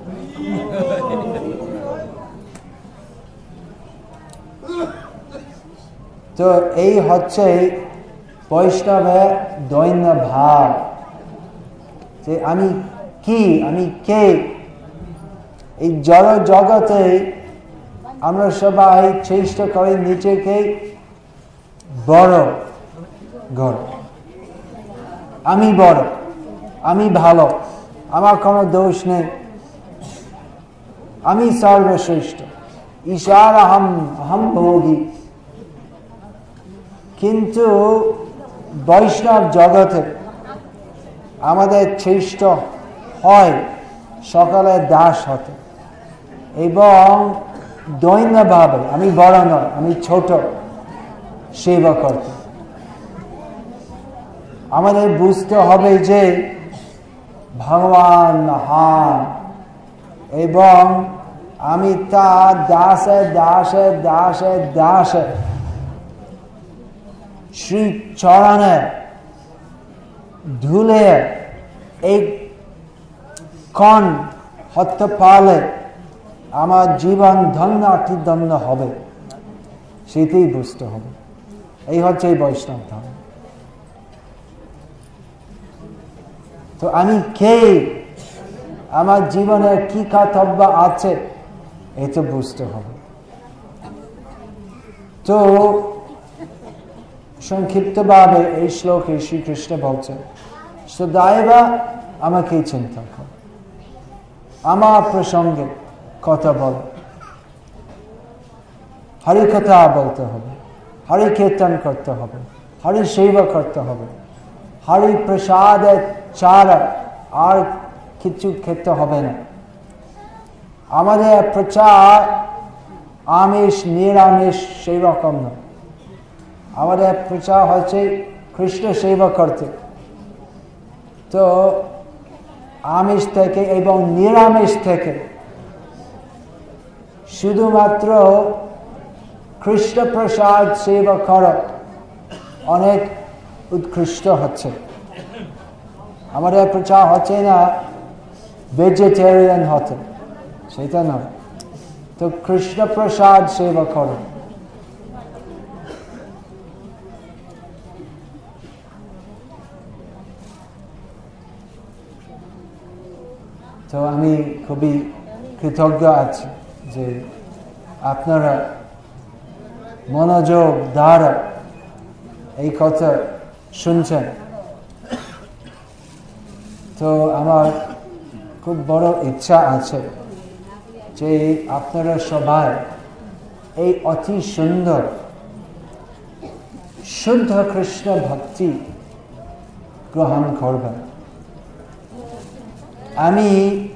তো এই হচ্ছে বৈষ্ণবের দৈন্য ভাব, যে আমি কি, আমি কে। এই জড় জগতে আমরা সবাই চেষ্টা করি নিজেকে বড় গড়, আমি বড়, আমি ভালো, আমার কোনো দোষ নেই, আমি সর্বশ্রেষ্ঠ, ঈশ্বর অহম ভোগী। কিন্তু বৈষ্ণব জগতে আমাদের চেষ্টা হয় সকলের দাস হতে এবং দৈন্যভাবে আমি বড় নয়, আমি ছোট, সেবা করতে। আমাদের বুঝতে হবে যে ভগবান মহান এবং আমি তার দাসে দাসে দাসে দাসে শ্রী চরণে ধুলে এক কণ হতে পারলে আমার জীবন ধন্য অতিধন্য হবে, সেটাই বুঝতে হবে। এই হচ্ছে এই বৈষ্ণব ধর্ম। তো আমি কে, আমার জীবনে কি কর্তব্য আছে, এটা বুঝতে হবে। তো সংক্ষিপ্তভাবে এই শ্লোকে শ্রীকৃষ্ণ বলছেন, সদাইব আমাকে চিন্তা কর, আমার প্রসঙ্গে কথা বল, হরি কথা বলতে হবে, হরি কীর্তন করতে হবে, হরি সেবা করতে হবে, হরি প্রসাদের ছাড়া আর কিছু খেতে হবে না। আমাদের প্রচার আমিষ নিরামিষ সেই রকম না, আমাদের প্রচার হচ্ছে কৃষ্ণ সেবা করতে। তো আমিষ থেকে এবং নিরামিষ থেকে শুধুমাত্র কৃষ্ণ প্রসাদ সেবা করা অনেক উৎকৃষ্ট হচ্ছে। আমাদের প্রচার হচ্ছে না ভেজিটেরিয়ান হতে, সেটা নয়। তো কৃষ্ণ প্রসাদ সেবা করো। তো আমি খুবই কৃতজ্ঞ আছি যে আপনারা মনোযোগ দ্বারা এই কথা শুনছেন। তো আমার খুব বড় ইচ্ছা আছে যে আপনারা সবাই এই অতি সুন্দর শুদ্ধ কৃষ্ণ ভক্তি গ্রহণ করবেন। আমি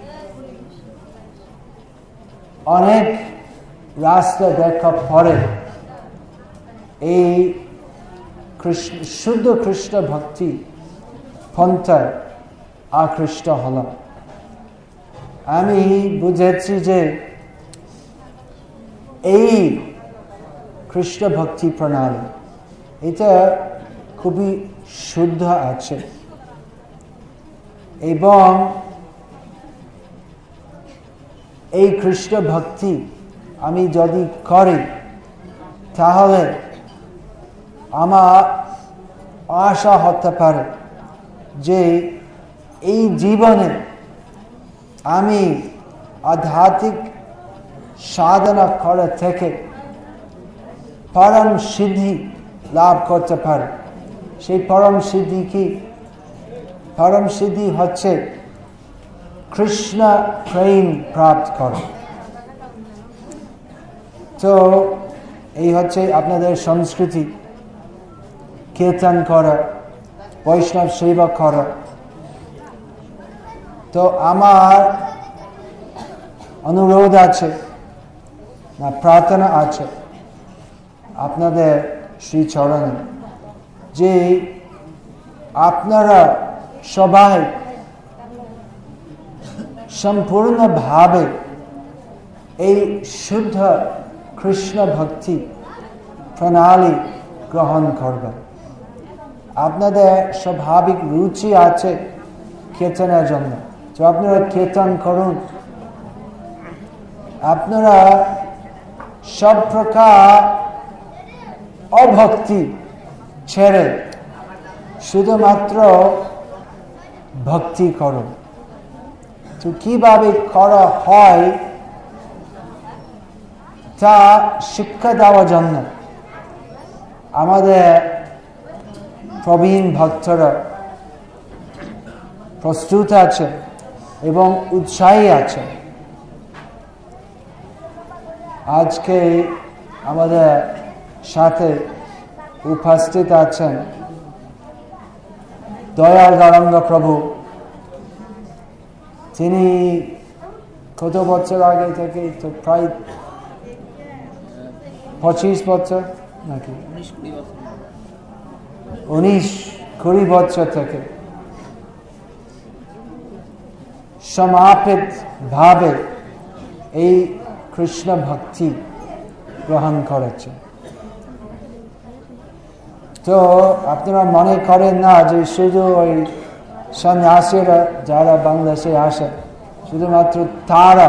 অনেক রাস্তা দেখা পরে এই শুদ্ধ কৃষ্ণ ভক্তি পন্থায় আকৃষ্ট হলাম। আমি বুঝেছি যে এই কৃষ্ণ ভক্তি প্রণালী এটা খুবই শুদ্ধ আছে এবং এই কৃষ্ণ ভক্তি আমি যদি করি তাহলে আমার আশা হতে পারে যে এই জীবনে আমি আধ্যাত্মিক সাধনা করে থেকে পরম সিদ্ধি লাভ করতে পারে। সেই পরম সিদ্ধি কি? পরম সিদ্ধি হচ্ছে কৃষ্ণ প্রেম প্রাপ্ত করা। তো এই হচ্ছে আপনাদের সংস্কৃতি, কীর্তন করা, বৈষ্ণব সেবা করা। তো আমার অনুরোধ আছে, না প্রার্থনা আছে আপনাদের শ্রীচরণে, যে আপনারা সবাই সম্পূর্ণভাবে এই শুদ্ধ কৃষ্ণ ভক্তি প্রণালী গ্রহণ করবেন। আপনাদের স্বাভাবিক রুচি আছে কীর্তনের জন্য, তো আপনারা কীর্তন করুন। আপনারা সব প্রকার অভক্তি ছেড়ে শুধুমাত্র ভক্তি করুন। তো কিভাবে করা হয় তা শিক্ষা দেওয়ার জন্য আমাদের প্রবীণ ভক্তরা প্রস্তুত আছে এবং উৎসাহী আছে। আজকে আমাদের সাথে উপস্থিত আছেন দয়াল গৌরাঙ্গ প্রভু। তিনি কত বছর আগে থেকে, তো প্রায় 25 বছর নাকি 19-20 বছর থেকে সমাপিত ভাবে এই কৃষ্ণ ভক্তি গ্রহণ করেছে। তো আপনারা মনে করেন না যে শুধু ওই সন্ন্যাসীরা যারা বাংলাদেশে আসে শুধুমাত্র তারা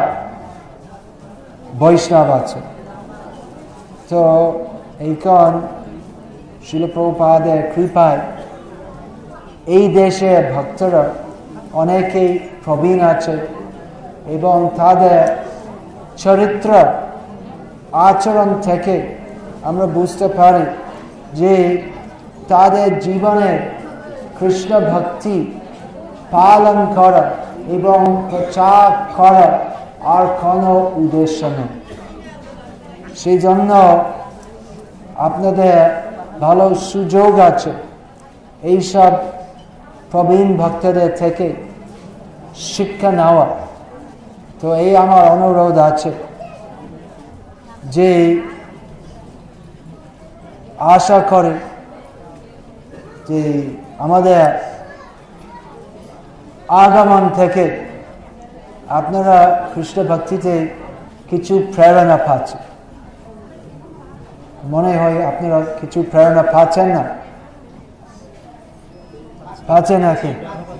বৈষ্ণব আছে। তো এইখন শিল প্রভুপাদের কৃপায় এই দেশে ভক্তরা অনেকেই প্রবীণ আছে এবং তাদের চরিত্র আচরণ থেকে আমরা বুঝতে পারি যে তাদের জীবনে কৃষ্ণ ভক্তি পালন করা এবং প্রচার করা আর কোনো উদ্দেশ্য নেই। সেই জন্য আপনাদের ভালো সুযোগ আছে এইসব প্রবীণ ভক্তদের থেকে শিক্ষা নেওয়া। তো এই আমার অনুরোধ আছে যে আশা করে যে আমাদের আগমন থেকে আপনারা কৃষ্ণ ভক্তিতে কিছু প্রেরণা পাচ্ছেন। মনে হয় আপনারা কিছু প্রেরণা পাচ্ছেন না? পাচ্ছেন নাকি?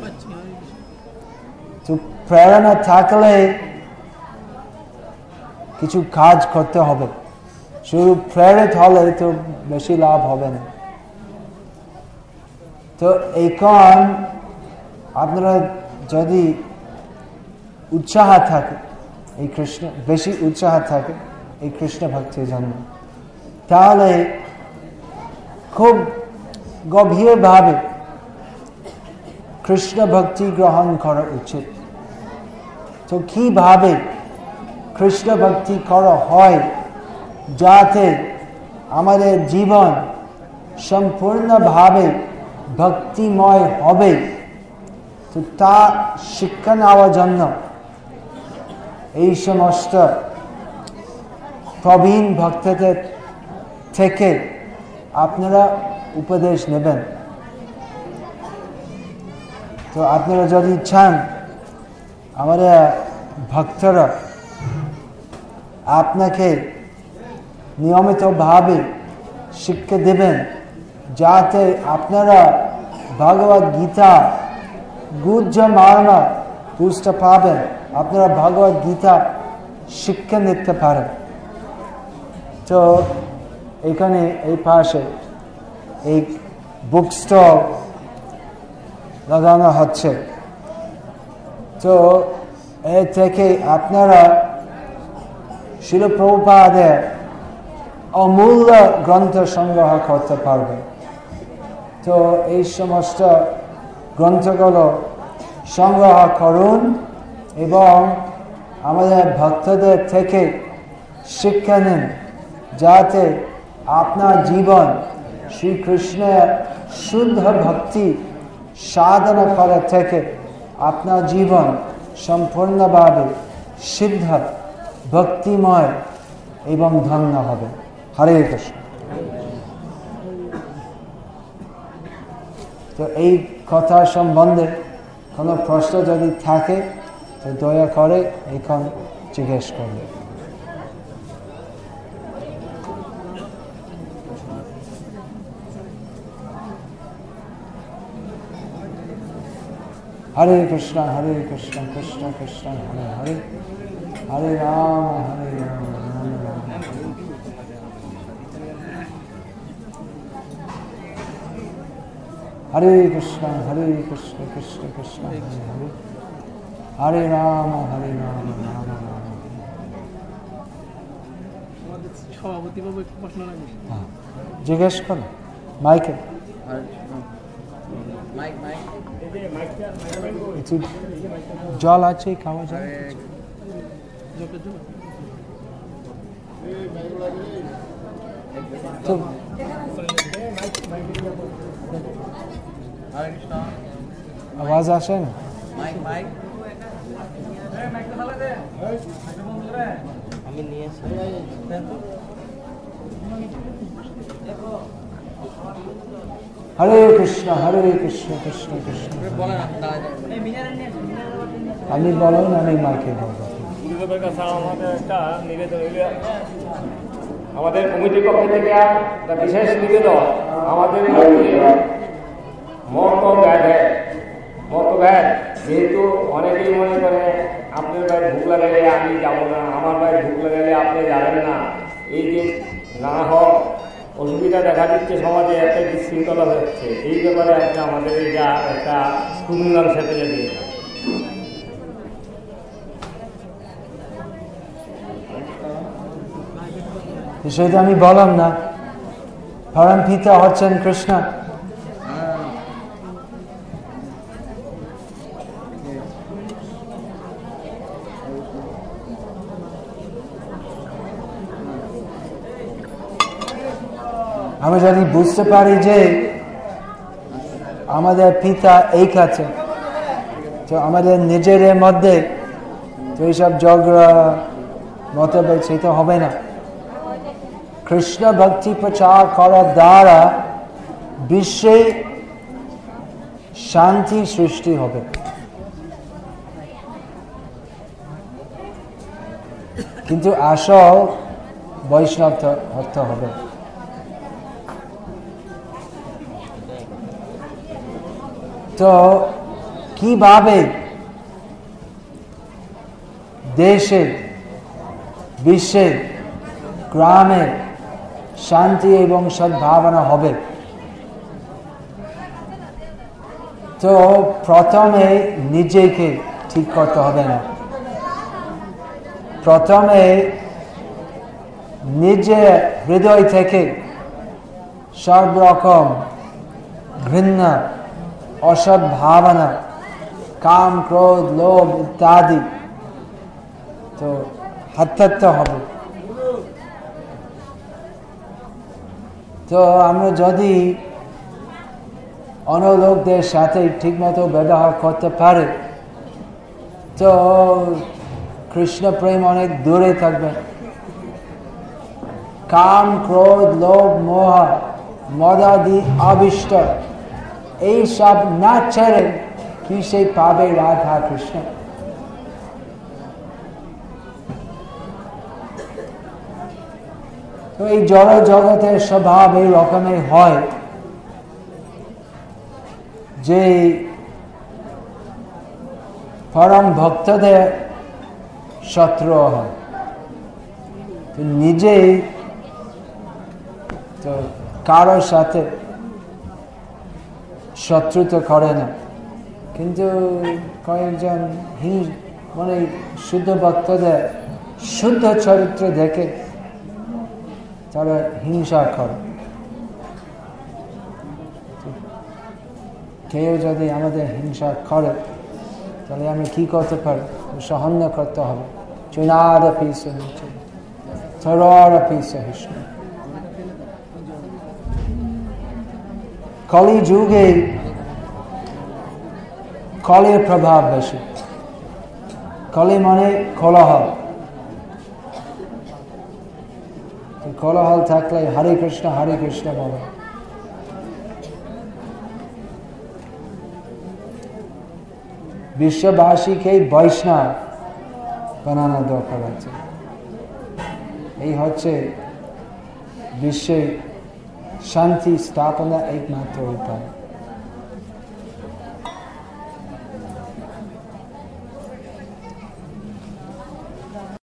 তো প্রেরণা থাকলে কিছু কাজ করতে হবে। শুধু প্রেরিত হলে তো বেশি লাভ হবে না। তো এখন আপনারা যদি উৎসাহ থাকে এই কৃষ্ণ, বেশি উৎসাহ থাকে এই কৃষ্ণ ভক্তির জন্য, তাহলে খুব গভীরভাবে কৃষ্ণ ভক্তি গ্রহণ করা উচিত। তো কিভাবে কৃষ্ণ ভক্তি করা হয় যাতে আমাদের জীবন সম্পূর্ণভাবে ভক্তিময় হবে, তো তা শিক্ষা নেওয়ার জন্য এই সমস্ত প্রবীণ ভক্তদের থেকে আপনারা উপদেশ নেবেন। তো আপনারা যদি চান আমাদের ভক্তরা আপনাকে নিয়মিতভাবে শিক্ষা দেবেন যাতে আপনারা ভগবদ গীতা গুহ্য মর্ম বুঝতে পাবেন, আপনারা ভগবদ গীতা শিক্ষা নিতে পারেন। তো এখানে এই পাশে এই বুক স্টল লাগানো হচ্ছে। তো এর থেকে আপনারা শিল প্রভুপাদের অমূল্য গ্রন্থ সংগ্রহ করতে পারবেন। তো এই সমস্ত গ্রন্থগুলো সংগ্রহ করুন এবং আমাদের ভক্তদের থেকে শিক্ষা নিন, যাতে আপনার জীবন শ্রীকৃষ্ণের শুদ্ধ ভক্তি সাধনা করা থেকে আপনার জীবন সম্পূর্ণভাবে সিদ্ধ, ভক্তিময় এবং ধন্য হবে। হরে কৃষ্ণ। তো এই কথা সম্বন্ধে কোনো প্রশ্ন যদি থাকে তো দয়া করে এখন জিজ্ঞেস করবে। হরে কৃষ্ণ কৃষ্ণ কৃষ্ণ হরে হরে, হরে রাম রাম রাম। হরে কৃষ্ণ কৃষ্ণ কৃষ্ণ হরে হরে, হরে রাম রাম রাম। সভাপতিবাবু একটু প্রশ্ন রাখবেন? জিজ্ঞেস করো মাইকে। জল আছে, খাওয়া যায়? তো আওয়াজ আসে না? আমি নিয়েছি। হরে কৃষ্ণ কৃষ্ণ কৃষ্ণ। আমি বলো না, আমি মাইকে বলবো। আমাদের কমিটির পক্ষ থেকে একটা বিশেষ নিবেদন, আমাদের মতভেদ যেহেতু অনেকেই মনে করে আপনার ভাই ভুক লাগালে আমি যাবো না, আমার ভাই ভুক লাগালে আপনি যাবেন না, এই যে না হোক অসুবিধা দেখা দিচ্ছে সমাজে, একটা বিশৃঙ্খলা হচ্ছে, এই ব্যাপারে একটা আমাদের যা একটা সুমীমাংসা পেলে দিয়ে সেটা আমি বললাম না, পরম পিতা হচ্ছেন কৃষ্ণ। আমরা যদি বুঝতে পারি যে আমাদের পিতা এক আছে, তো আমাদের নিজের মধ্যে তো এইসব ঝগড়া মতভেদ সেটা হবে না। কৃষ্ণ ভক্তি প্রচার করার দ্বারা বিশ্বে শান্তি সৃষ্টি হবে। কিন্তু আসল বৈষ্ণব হতে হবে। তো কিভাবে দেশে, বিশ্বে, গ্রামে শান্তি এবং সদ্ভাবনা হবে? তো প্রথমে নিজেকে ঠিক করতে হবে না, প্রথমে নিজের হৃদয় থেকে সব রকম ঘৃণা, অসদ্ভাবনা, কাম, ক্রোধ, লোভ ইত্যাদি তো হটাতে হবে। তো আমরা যদি অন্য লোকদের সাথে ঠিকমতো ব্যবহার করতে পারি তো কৃষ্ণ প্রেম অনেক দূরে থাকবে। কাম, ক্রোধ, লোভ, মোহ, মদাদি, অভিষ্ট এই সব না ছেড়ে কি সে পাবে রাধা কৃষ্ণ? তো এই জড় জগতের স্বভাব এই রকমের হয় যে পরম ভক্তদের শত্রু হয়। তো নিজেই তো কারোর সাথে শত্রুতা করে না, কিন্তু কয়েকজন মানে শুদ্ধ ভক্তদের শুদ্ধ চরিত্র দেখে তারা হিংসা করে। কেউ যদি আমাদের হিংসা করে তাহলে আমি কি করতে পারি? সহন করতে হবে। চুনাদপি সহিষ্ণু, তরোরপি সহিষ্ণু। কলি যুগে কলির প্রভাব বেশি। কলি মানে কোলাহল। কোলাহল থাকলে হরে কৃষ্ণ বলে। বিশ্ববাসীকে বৈষ্ণব বানানো দরকার আছে। এই হচ্ছে বিশ্বে শান্তি স্থাপনা একমাত্র উপায়।